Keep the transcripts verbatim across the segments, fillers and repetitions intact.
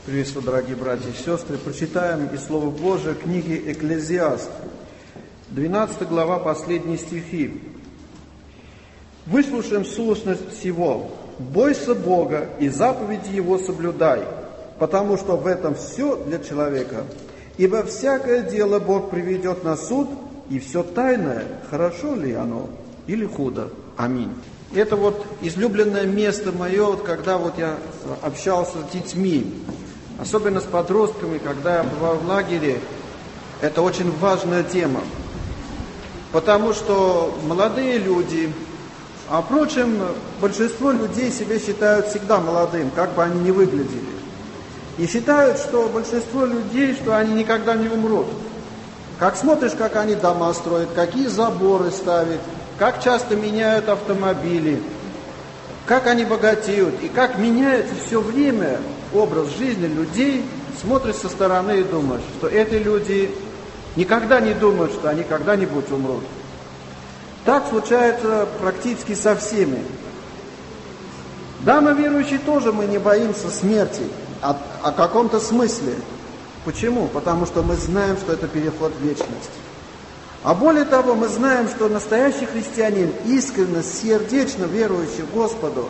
Приветствую, дорогие братья и сестры. Прочитаем из Слова Божия книги Экклезиаст, двенадцатая глава, последние стихи. «Выслушаем сущность всего. Бойся Бога и заповеди Его соблюдай, потому что в этом все для человека. Ибо всякое дело Бог приведет на суд, и все тайное, хорошо ли оно или худо. Аминь». Это вот излюбленное место мое, вот когда вот я общался с детьми, особенно с подростками, когда я бываю в лагере, это очень важная тема. Потому что молодые люди, а впрочем, большинство людей себя считают всегда молодым, как бы они ни выглядели. И считают, что большинство людей, что они никогда не умрут. Как смотришь, как они дома строят, какие заборы ставят, как часто меняют автомобили, как они богатеют, и как меняется все время образ жизни людей, смотришь со стороны и думаешь, что эти люди никогда не думают, что они когда-нибудь умрут. Так случается практически со всеми. Да, мы верующие тоже, мы не боимся смерти, о, о каком-то смысле. Почему? Потому что мы знаем, что это переход в вечность. А более того, мы знаем, что настоящий христианин, искренне, сердечно верующий Господу,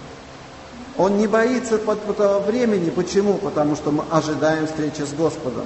он не боится этого времени. Почему? Потому что мы ожидаем встречи с Господом.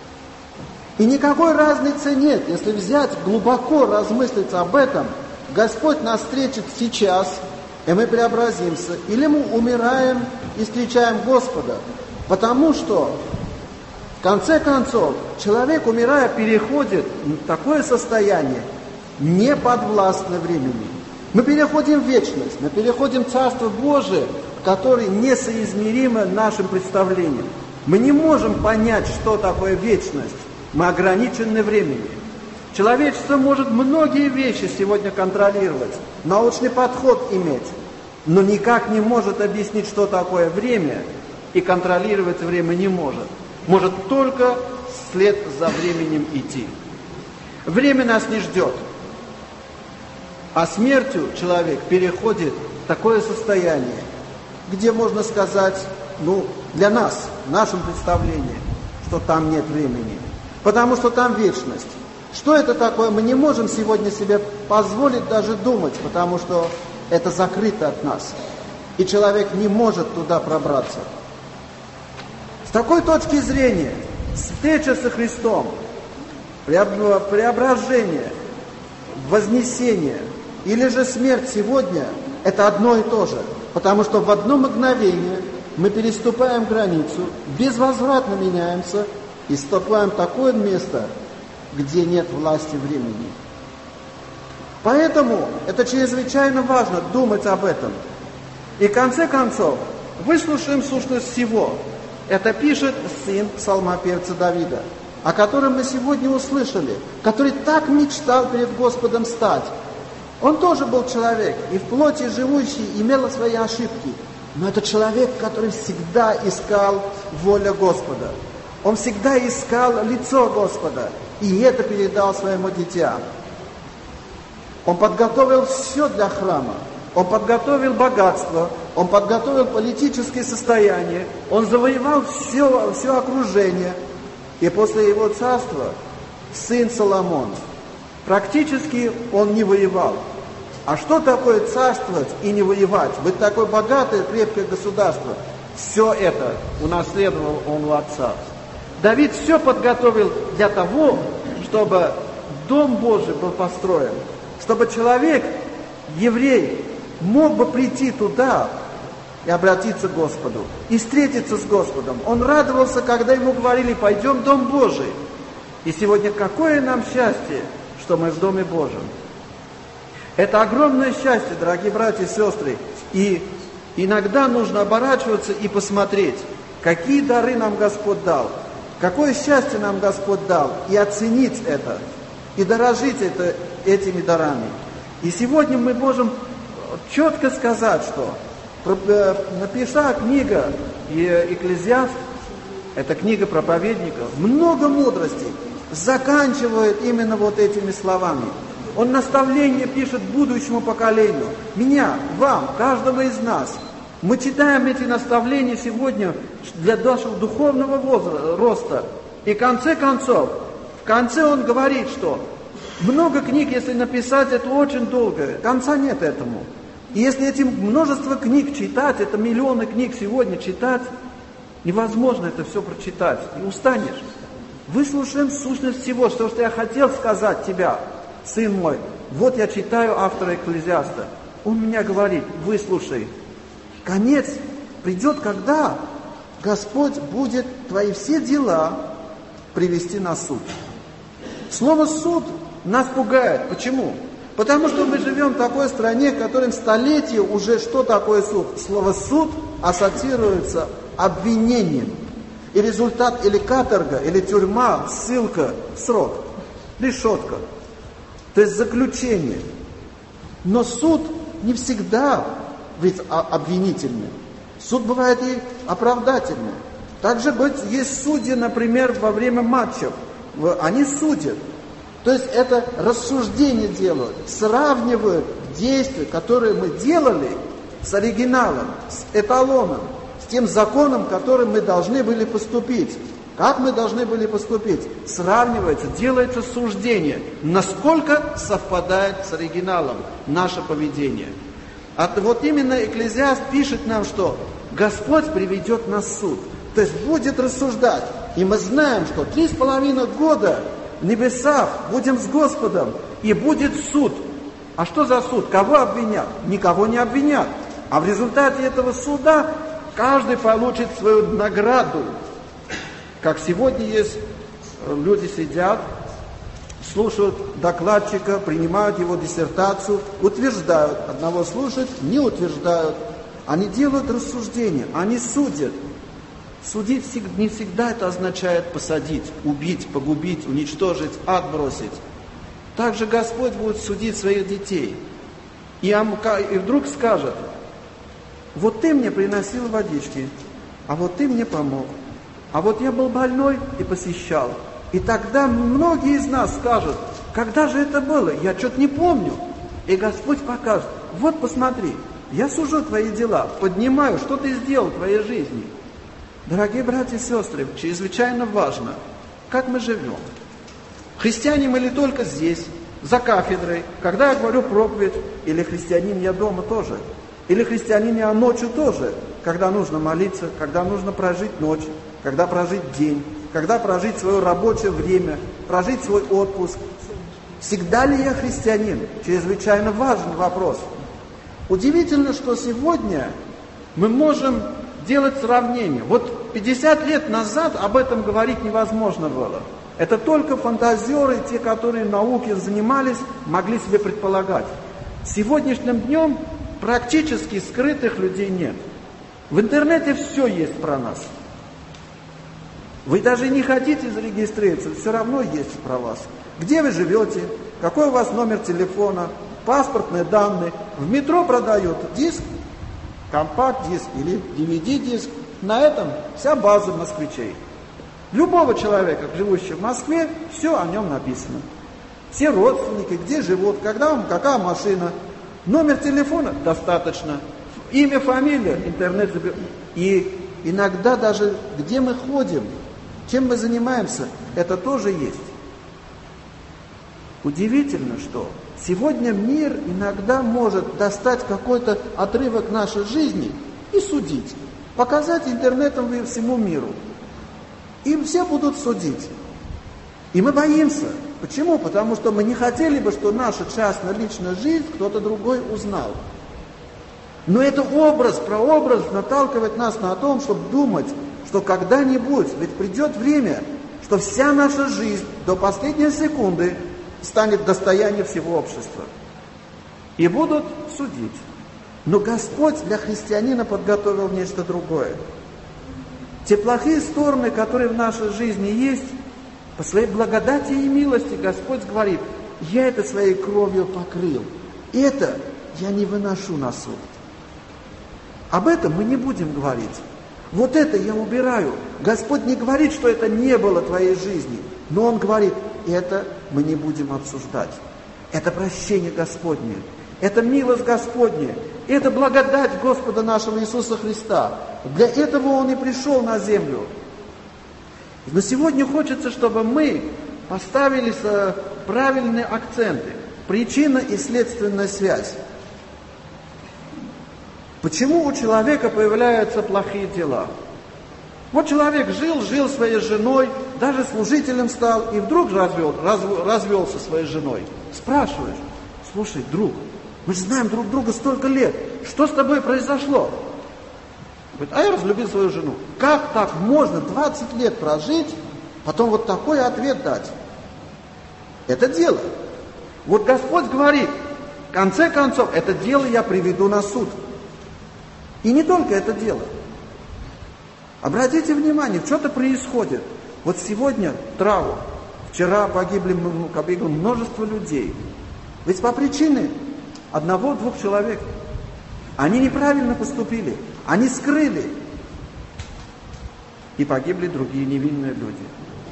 И никакой разницы нет, если взять глубоко размыслить об этом, Господь нас встретит сейчас, и мы преобразимся, или мы умираем и встречаем Господа. Потому что в конце концов, человек, умирая, переходит в такое состояние, не подвластное времени. Мы переходим в вечность, мы переходим в Царство Божие, которое несоизмеримо нашим представлением. Мы не можем понять, что такое вечность. Мы ограничены временем. Человечество может многие вещи сегодня контролировать, научный подход иметь, но никак не может объяснить, что такое время, и контролировать время не может. Может только вслед за временем идти. Время нас не ждет. А смертью человек переходит в такое состояние, где можно сказать, ну, для нас, в нашем представлении, что там нет времени. Потому что там вечность. Что это такое, мы не можем сегодня себе позволить даже думать, потому что это закрыто от нас. И человек не может туда пробраться. С такой точки зрения, встреча со Христом, преображение, вознесение или же смерть сегодня – это одно и то же. Потому что в одно мгновение мы переступаем границу, безвозвратно меняемся и вступаем в такое место, где нет власти времени. Поэтому это чрезвычайно важно думать об этом. И в конце концов, выслушаем сущность всего. Это пишет сын псалмопевца Давида, о котором мы сегодня услышали, который так мечтал перед Господом стать. Он тоже был человек, и в плоти живущий, имел свои ошибки. Но это человек, который всегда искал волю Господа. Он всегда искал лицо Господа, и это передал своему дитям. Он подготовил все для храма. Он подготовил богатство, он подготовил политическое состояние, он завоевал все, все окружение. И после его царства сын Соломон, практически он не воевал. А что такое царствовать и не воевать? Быть такое богатое, крепкое государство. Все это унаследовал он у отца. Давид все подготовил для того, чтобы Дом Божий был построен. Чтобы человек, еврей, мог бы прийти туда и обратиться к Господу, и встретиться с Господом. Он радовался, когда ему говорили, пойдем в Дом Божий. И сегодня какое нам счастье, что мы в Доме Божьем. Это огромное счастье, дорогие братья и сестры. И иногда нужно оборачиваться и посмотреть, какие дары нам Господь дал, какое счастье нам Господь дал, и оценить это, и дорожить это, этими дарами. И сегодня мы можем четко сказать, что напиша книга Экклезиаст, это книга проповедников, много мудрости заканчивает именно вот этими словами. Он наставление пишет будущему поколению, меня, вам, каждому из нас. Мы читаем эти наставления сегодня для нашего духовного возраста, роста. И в конце концов, в конце он говорит, что много книг, если написать, это очень долго. Конца нет этому. И если эти множество книг читать, это миллионы книг сегодня читать, невозможно это все прочитать. И устанешь. Выслушаем сущность всего, что, что я хотел сказать тебя, сын мой. Вот я читаю автора Экклезиаста. Он меня говорит, выслушай. Конец придет, когда Господь будет твои все дела привести на суд. Слово «суд» нас пугает. Почему? Потому что мы живем в такой стране, в которой столетия уже что такое суд? Слово «суд» ассоциируется обвинением. И результат или каторга, или тюрьма, ссылка, срок, решетка. То есть заключение. Но суд не всегда ведь обвинительный. Суд бывает и оправдательный. Также есть судьи, например, во время матчев. Они судят. То есть это рассуждение делают, сравнивают действия, которые мы делали, с оригиналом, с эталоном, с тем законом, которым мы должны были поступить. Как мы должны были поступить? Сравнивается, делается суждение, насколько совпадает с оригиналом наше поведение. А вот именно Экклезиаст пишет нам, что Господь приведет нас в суд. То есть будет рассуждать. И мы знаем, что три с половиной года в небесах будем с Господом, и будет суд. А что за суд? Кого обвинят? Никого не обвинят. А в результате этого суда каждый получит свою награду. Как сегодня есть, люди сидят, слушают докладчика, принимают его диссертацию, утверждают. Одного слушают, не утверждают. Они делают рассуждения, они судят. Судить не всегда это означает посадить, убить, погубить, уничтожить, отбросить. Также Господь будет судить своих детей. И, и вдруг скажет, вот ты мне приносил водички, а вот ты мне помог. А вот я был больной и посещал. И тогда многие из нас скажут, когда же это было? Я что-то не помню. И Господь покажет, вот посмотри, я сужу твои дела, поднимаю, что ты сделал в твоей жизни. Дорогие братья и сестры, чрезвычайно важно, как мы живем. Христиане мы ли только здесь, за кафедрой, когда я говорю проповедь, или христианин я дома тоже, или христианин я ночью тоже, когда нужно молиться, когда нужно прожить ночь, когда прожить день, когда прожить свое рабочее время, прожить свой отпуск. Всегда ли я христианин? Чрезвычайно важный вопрос. Удивительно, что сегодня мы можем делать сравнение. Вот пятьдесят лет назад об этом говорить невозможно было. Это только фантазеры, те, которые наукой занимались, могли себе предполагать. Сегодняшним днем практически скрытых людей нет. В интернете все есть про нас. Вы даже не хотите зарегистрироваться, все равно есть про вас. Где вы живете, какой у вас номер телефона, паспортные данные. В метро продают диск, компакт-диск или ди ви ди-диск. На этом вся база москвичей. Любого человека, живущего в Москве, все о нем написано. Все родственники, где живут, когда он, какая машина. Номер телефона достаточно. Имя, фамилия, интернет. И иногда даже где мы ходим, чем мы занимаемся, это тоже есть. Удивительно, что сегодня мир иногда может достать какой-то отрывок нашей жизни и судить. Показать интернетом всему миру. И все будут судить. И мы боимся. Почему? Потому что мы не хотели бы, что наша частная личная жизнь кто-то другой узнал. Но это образ, прообраз наталкивает нас на том, чтобы думать, что когда-нибудь, ведь придет время, что вся наша жизнь до последней секунды станет достоянием всего общества. И будут судить. Но Господь для христианина подготовил нечто другое. Те плохие стороны, которые в нашей жизни есть, по своей благодати и милости Господь говорит, я это своей кровью покрыл. Это я не выношу на суд. Об этом мы не будем говорить. Вот это я убираю. Господь не говорит, что это не было твоей жизни. Но Он говорит, это мы не будем обсуждать. Это прощение Господне. Это милость Господня. Это благодать Господа нашего Иисуса Христа. Для этого Он и пришел на землю. Но сегодня хочется, чтобы мы поставили правильные акценты. Причина и следственная связь. Почему у человека появляются плохие дела? Вот человек жил, жил своей женой, даже служителем стал, и вдруг развел, развел, развелся своей женой. Спрашиваешь: слушай, друг, мы же знаем друг друга столько лет, что с тобой произошло? Говорит: а я разлюбил свою жену. Как так можно двадцать лет прожить, потом вот такой ответ дать? Это дело. Вот Господь говорит: в конце концов, это дело я приведу на суд. И не только это дело. Обратите внимание, что-то происходит. Вот сегодня траур, вчера погибли, погибло множество людей. Ведь по причине одного-двух человек. Они неправильно поступили, они скрыли. И погибли другие невинные люди.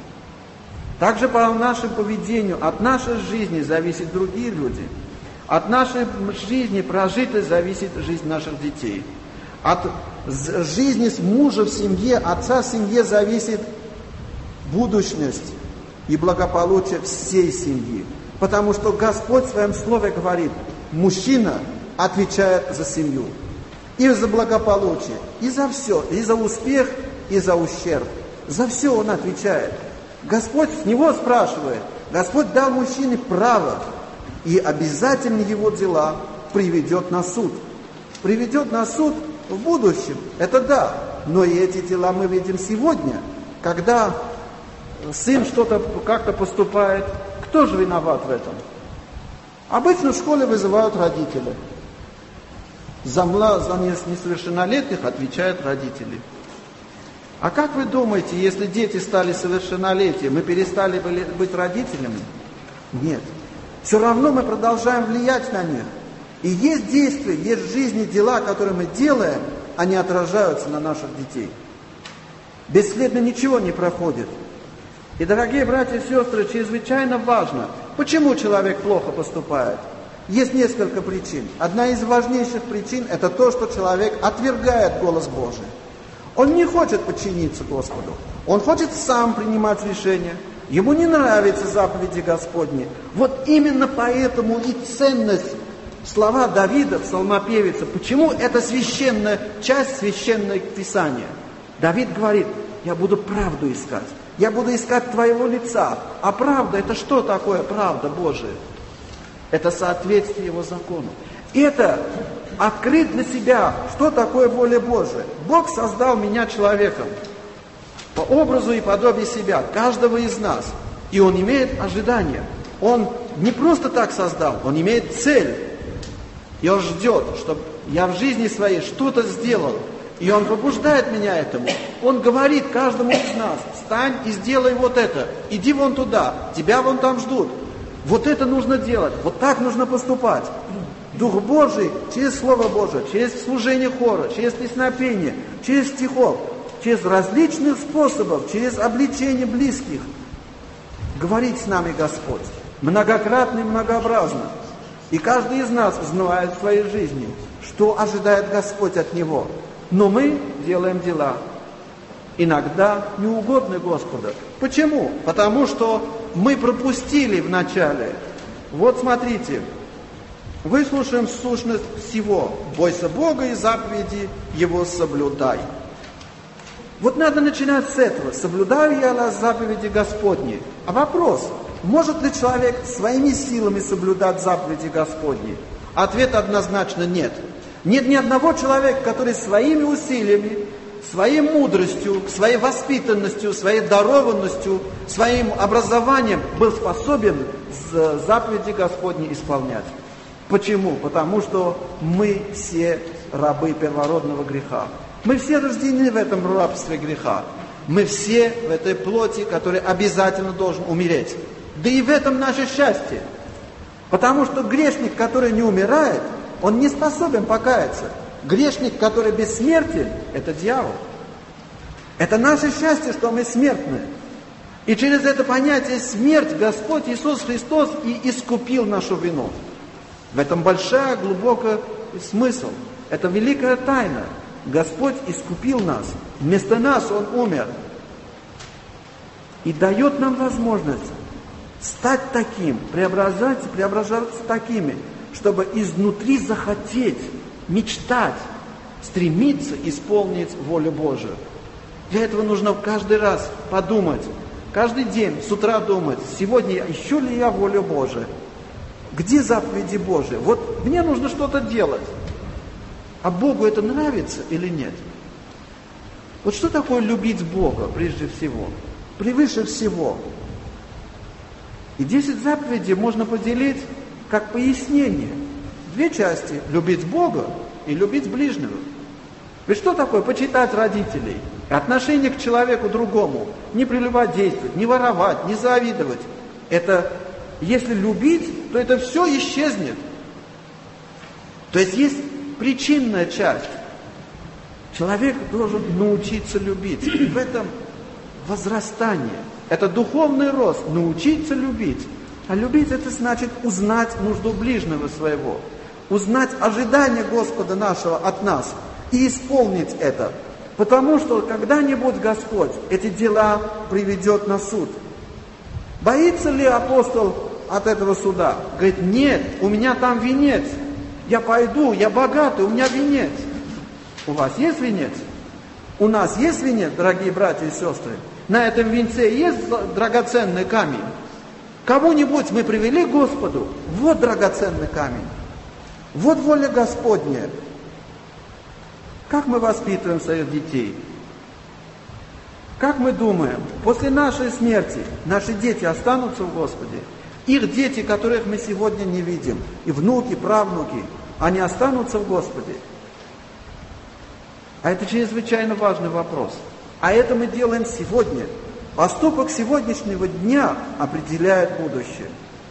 Также по нашему поведению, от нашей жизни зависят другие люди. От нашей жизни прожитой зависит жизнь наших детей. От жизни с мужа в семье, отца в семье зависит будущность и благополучие всей семьи. Потому что Господь в Своем Слове говорит: мужчина отвечает за семью. И за благополучие, и за все, и за успех, и за ущерб. За все он отвечает. Господь с него спрашивает. Господь дал мужчине право, и обязательно его дела приведет на суд. Приведет на суд в будущем, это да, но и эти дела мы видим сегодня, когда сын что-то как-то поступает. Кто же виноват в этом? Обычно в школе вызывают родители. За, мла, за несовершеннолетних отвечают родители. А как вы думаете, если дети стали совершеннолетием, мы перестали быть родителями? Нет. Все равно мы продолжаем влиять на них. И есть действия, есть в жизни дела, которые мы делаем, они отражаются на наших детей. Бесследно ничего не проходит. И, дорогие братья и сестры, чрезвычайно важно, почему человек плохо поступает. Есть несколько причин. Одна из важнейших причин – это то, что человек отвергает голос Божий. Он не хочет подчиниться Господу. Он хочет сам принимать решения. Ему не нравятся заповеди Господни. Вот именно поэтому и ценность слова Давида, псалмопевица. Почему это священная часть священного Писания? Давид говорит: я буду правду искать. Я буду искать Твоего лица. А правда, это что такое правда Божия? Это соответствие Его закону. Это открыть для себя, что такое воля Божия. Бог создал меня человеком по образу и подобию себя, каждого из нас. И Он имеет ожидания. Он не просто так создал, Он имеет цель. И Он ждет, чтобы я в жизни своей что-то сделал. И Он побуждает меня этому. Он говорит каждому из нас: встань и сделай вот это. Иди вон туда, тебя вон там ждут. Вот это нужно делать, вот так нужно поступать. Дух Божий через Слово Божие, через служение хора, через песнопение, через стихов, через различных способов, через обличение близких. Говорит с нами Господь. Многократно и многообразно. И каждый из нас узнавает в своей жизни, что ожидает Господь от Него. Но мы делаем дела, иногда неугодны Господу. Почему? Потому что мы пропустили вначале. Вот смотрите, выслушаем сущность всего. Бойся Бога и заповеди Его соблюдай. Вот надо начинать с этого. Соблюдаю я заповеди Господни. А вопрос: может ли человек своими силами соблюдать заповеди Господни? Ответ однозначно нет. Нет ни одного человека, который своими усилиями, своей мудростью, своей воспитанностью, своей дарованностью, своим образованием был способен заповеди Господни исполнять. Почему? Потому что мы все рабы первородного греха. Мы все рождены в этом рабстве греха. Мы все в этой плоти, которая обязательно должен умереть. Да и в этом наше счастье. Потому что грешник, который не умирает, он не способен покаяться. Грешник, который бессмертен, это дьявол. Это наше счастье, что мы смертны. И через это понятие смерть Господь Иисус Христос и искупил нашу вину. В этом большая, глубокий смысл. Это великая тайна. Господь искупил нас. Вместо нас Он умер. И дает нам возможность стать таким, преображать, преображаться такими, чтобы изнутри захотеть, мечтать, стремиться исполнить волю Божию. Для этого нужно каждый раз подумать, каждый день с утра думать, сегодня ищу ли я волю Божию? Где заповеди Божии? Вот мне нужно что-то делать. А Богу это нравится или нет? Вот что такое любить Бога прежде всего? Превыше всего. И десять заповедей можно поделить как пояснение. Две части. Любить Бога и любить ближнего. Ведь что такое почитать родителей? Отношение к человеку другому. Не прелюбодействовать, не воровать, не завидовать. Это, если любить, то это все исчезнет. То есть есть причинная часть. Человек должен научиться любить. И в этом возрастание. Это духовный рост. Научиться любить. А любить это значит узнать нужду ближнего своего. Узнать ожидания Господа нашего от нас. И исполнить это. Потому что когда-нибудь Господь эти дела приведет на суд. Боится ли апостол от этого суда? Говорит, нет, у меня там венец. Я пойду, я богатый, у меня венец. У вас есть венец? У нас есть венец, дорогие братья и сестры? На этом венце есть драгоценный камень? Кого-нибудь мы привели к Господу? Вот драгоценный камень. Вот воля Господня. Как мы воспитываем своих детей? Как мы думаем, после нашей смерти наши дети останутся в Господе? Их дети, которых мы сегодня не видим, и внуки, правнуки, они останутся в Господе? А это чрезвычайно важный вопрос. А это мы делаем сегодня. Поступок сегодняшнего дня определяет будущее.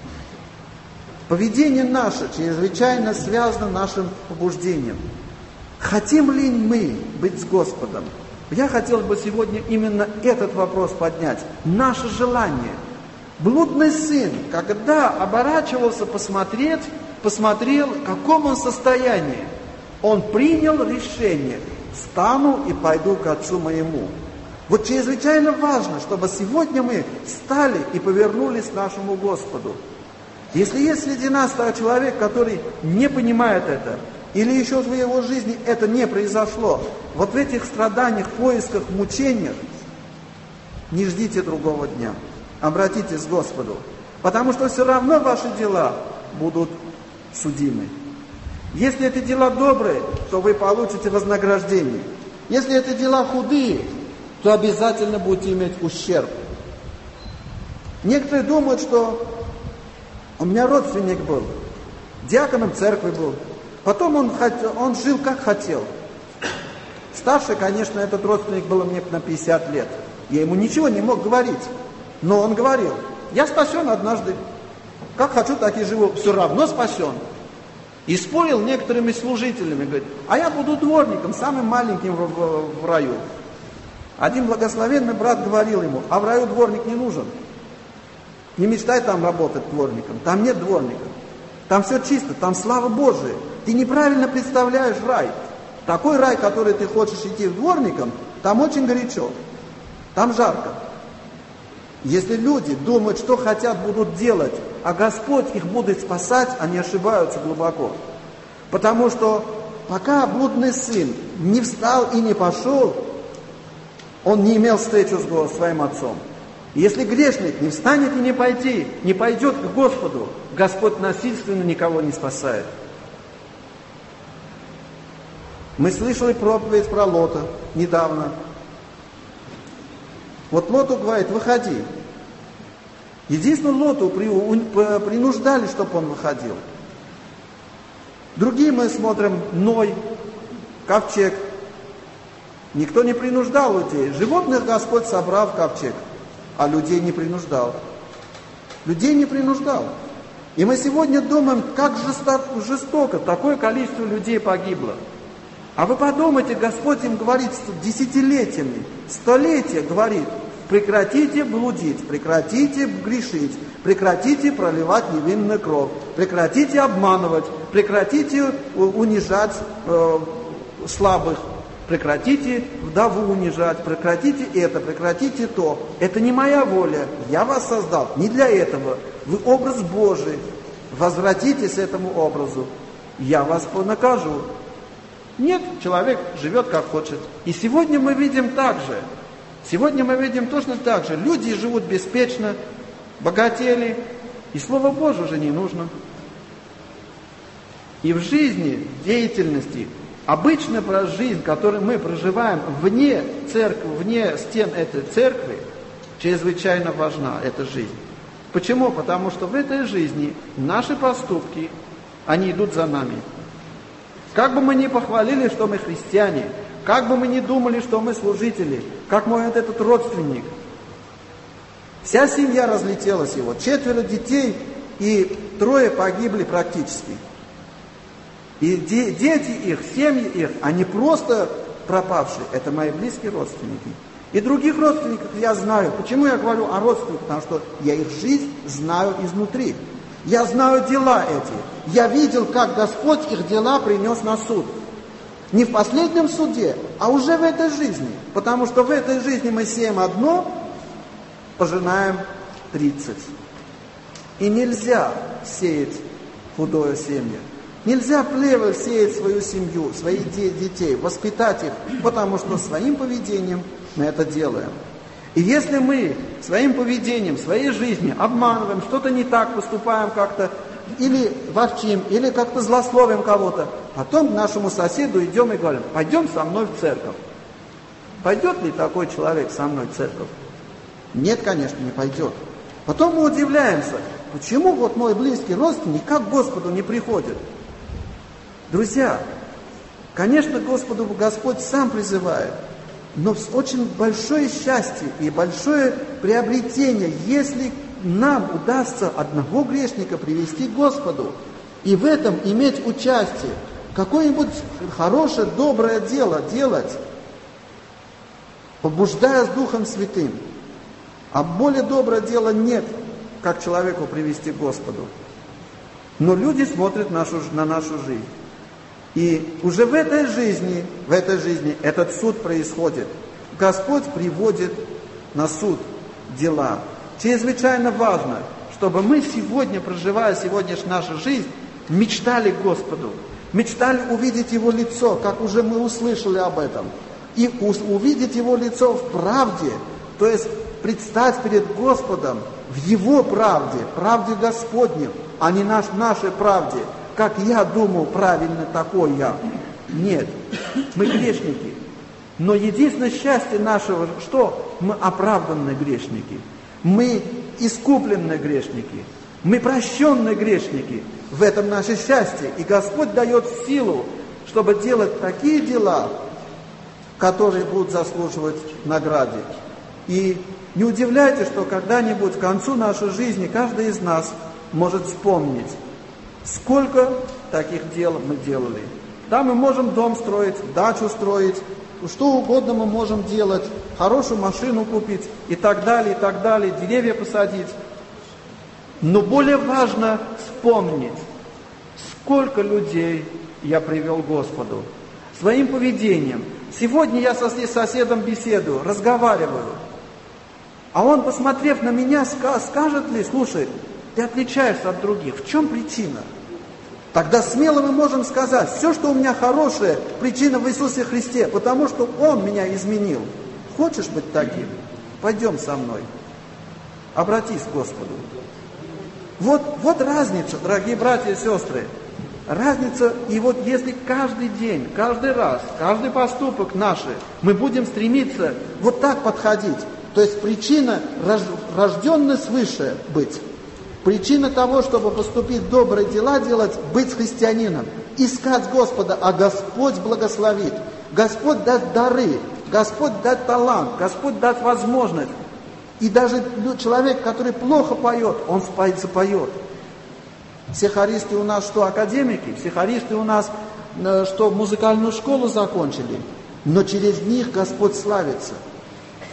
Поведение наше чрезвычайно связано с нашим побуждением. Хотим ли мы быть с Господом? Я хотел бы сегодня именно этот вопрос поднять. Наше желание. Блудный сын, когда оборачивался посмотреть, посмотрел, в каком он состоянии. Он принял решение. Встану и пойду к отцу моему. Вот чрезвычайно важно, чтобы сегодня мы встали и повернулись к нашему Господу. Если есть среди нас человек, который не понимает это, или еще в его жизни это не произошло, вот в этих страданиях, поисках, мучениях, не ждите другого дня. Обратитесь к Господу. Потому что все равно ваши дела будут судимы. Если это дела добрые, то вы получите вознаграждение. Если это дела худые, то обязательно будете иметь ущерб. Некоторые думают, что у меня родственник был, диаконом церкви был. Потом он, он жил как хотел. Старше, конечно, этот родственник был мне на пятьдесят лет. Я ему ничего не мог говорить. Но он говорил, я спасен однажды. Как хочу, так и живу. Все равно спасен. И спорил некоторыми служителями. Говорит, а я буду дворником, самым маленьким в, в, в раю. Один благословенный брат говорил ему, а в раю дворник не нужен. Не мечтай там работать дворником. Там нет дворников. Там все чисто, там слава Божия. Ты неправильно представляешь рай. Такой рай, который ты хочешь идти дворником, там очень горячо. Там жарко. Если люди думают, что хотят, будут делать, а Господь их будет спасать, они ошибаются глубоко. Потому что пока блудный сын не встал и не пошел, он не имел встречу с своим отцом. Если грешник не встанет и не пойти, не пойдет к Господу, Господь насильственно никого не спасает. Мы слышали проповедь про Лота недавно. Вот Лоту говорит, выходи. Единственное, Лоту принуждали, чтобы он выходил. Другие мы смотрим, Ной, ковчег. Никто не принуждал людей. Животных Господь собрал в ковчег, а людей не принуждал. Людей не принуждал. И мы сегодня думаем, как жестоко такое количество людей погибло. А вы подумайте, Господь им говорит десятилетиями, столетия говорит, Прекратите блудить, прекратите грешить, прекратите проливать невинную кровь, прекратите обманывать, прекратите унижать э, слабых, прекратите вдову унижать, прекратите это, прекратите то. Это не моя воля, я вас создал не для этого. Вы образ Божий, возвратитесь к этому образу, я вас накажу. Нет, человек живет как хочет. И сегодня мы видим так же. Сегодня мы видим точно так же. Люди живут беспечно, богатели, и Слово Божие уже не нужно. И в жизни, в деятельности, обычно про жизнь, которую мы проживаем вне церкви, вне стен этой церкви, чрезвычайно важна эта жизнь. Почему? Потому что в этой жизни наши поступки, они идут за нами. Как бы мы ни похвалили, что мы христиане, как бы мы ни думали, что мы служители, как мой этот родственник, вся семья разлетелась его, четверо детей и трое погибли практически. И де- дети их, семьи их, они просто пропавшие, это мои близкие родственники. И других родственников я знаю. Почему я говорю о родственниках? Потому что я их жизнь знаю изнутри. Я знаю дела эти. Я видел, как Господь их дела принес на суд. Не в последнем суде, а уже в этой жизни. Потому что в этой жизни мы сеем одно, пожинаем тридцать. И нельзя сеять худое семя. Нельзя плевать сеять свою семью, своих детей, воспитать их, потому что своим поведением мы это делаем. И если мы своим поведением, своей жизнью обманываем, что-то не так поступаем как-то, или ворчим, или как-то злословим кого-то, потом к нашему соседу идем и говорим: пойдем со мной в церковь. Пойдет ли такой человек со мной в церковь? Нет, конечно, не пойдет. Потом мы удивляемся, почему вот мой близкий родственник как к Господу не приходит. Друзья, конечно, Господу Господь сам призывает, но очень большое счастье и большое приобретение, если нам удастся одного грешника привести к Господу и в этом иметь участие, какое-нибудь хорошее, доброе дело делать, побуждая с Духом Святым. А более доброе дело нет, как человеку привести к Господу. Но люди смотрят нашу, на нашу жизнь. И уже в этой жизни, в этой жизни этот суд происходит. Господь приводит на суд дела. Чрезвычайно важно, чтобы мы сегодня, проживая сегодняшнюю нашу жизнь, мечтали к Господу. Мечтали увидеть Его лицо, как уже мы услышали об этом. И увидеть Его лицо в правде, то есть предстать перед Господом в Его правде, правде Господней, а не наш, нашей правде. Как я думал, правильно такой я. Нет, мы грешники. Но единственное счастье нашего, что мы оправданные грешники. Мы искупленные грешники. Мы прощенные грешники. В этом наше счастье. И Господь дает силу, чтобы делать такие дела, которые будут заслуживать награды. И не удивляйтесь, что когда-нибудь к концу нашей жизни каждый из нас может вспомнить, сколько таких дел мы делали. Да, мы можем дом строить, дачу строить, что угодно мы можем делать, хорошую машину купить и так далее, и так далее, деревья посадить. Но более важно вспомнить, сколько людей я привел к Господу своим поведением. Сегодня я со соседом беседую, разговариваю, а он, посмотрев на меня, скажет ли: слушай, ты отличаешься от других, в чем причина? Тогда смело мы можем сказать: все, что у меня хорошее, причина в Иисусе Христе, потому что Он меня изменил. Хочешь быть таким? Пойдем со мной. Обратись к Господу. Вот, вот разница, дорогие братья и сестры. Разница, и вот если каждый день, каждый раз, каждый поступок наш, мы будем стремиться вот так подходить, то есть причина рожденной свыше быть. Причина того, чтобы поступить добрые дела делать, быть христианином, искать Господа, а Господь благословит. Господь даст дары, Господь даст талант, Господь даст возможность. И даже человек, который плохо поет, он запоет. Все хористы у нас что, академики? Все хористы у нас что, музыкальную школу закончили? Но через них Господь славится.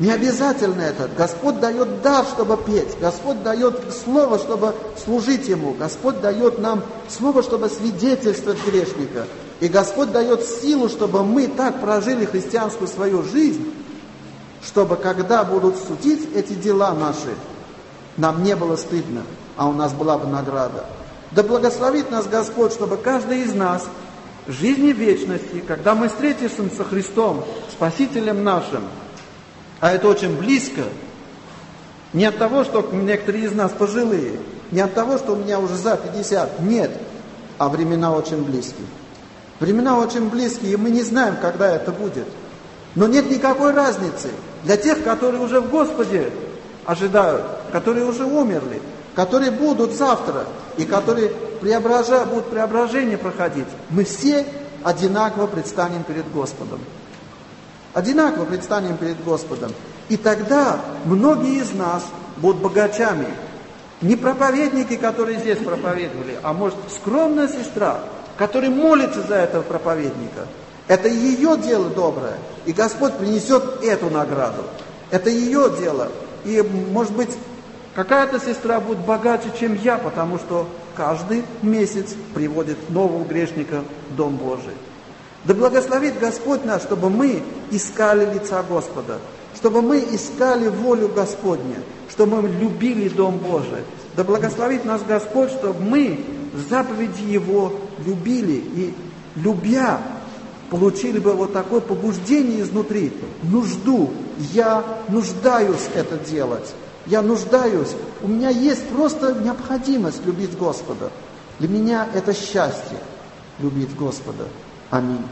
Не обязательно это. Господь дает дар, чтобы петь. Господь дает слово, чтобы служить Ему. Господь дает нам слово, чтобы свидетельствовать грешника. И Господь дает силу, чтобы мы так прожили христианскую свою жизнь, чтобы когда будут судить эти дела наши, нам не было стыдно, а у нас была бы награда. Да благословит нас Господь, чтобы каждый из нас в жизни вечности, когда мы встретимся со Христом, Спасителем нашим, а это очень близко, не от того, что некоторые из нас пожилые, не от того, что у меня уже за пятьдесят, нет, а времена очень близкие. Времена очень близкие, и мы не знаем, когда это будет. Но нет никакой разницы для тех, которые уже в Господе ожидают, которые уже умерли, которые будут завтра, и которые преобража, будут преображение проходить. Мы все одинаково предстанем перед Господом. Одинаково предстанем перед Господом. И тогда многие из нас будут богачами. Не проповедники, которые здесь проповедовали, а может скромная сестра, которая молится за этого проповедника. Это ее дело доброе, и Господь принесет эту награду. Это ее дело. И, может быть, какая-то сестра будет богаче, чем я, потому что каждый месяц приводит нового грешника в Дом Божий. Да благословит Господь нас, чтобы мы искали лица Господа, чтобы мы искали волю Господня, чтобы мы любили Дом Божий. Да благословит нас Господь, чтобы мы заповеди Его любили и, любя, получили бы вот такое побуждение изнутри, нужду. Я нуждаюсь это делать. Я нуждаюсь. У меня есть просто необходимость любить Господа. Для меня это счастье, любить Господа. Аминь.